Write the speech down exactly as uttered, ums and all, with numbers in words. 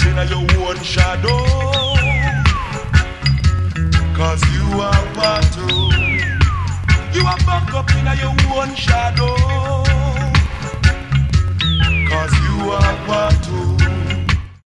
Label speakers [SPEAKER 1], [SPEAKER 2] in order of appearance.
[SPEAKER 1] in your own shadow. Cause you are battle. You are back up in your own shadow.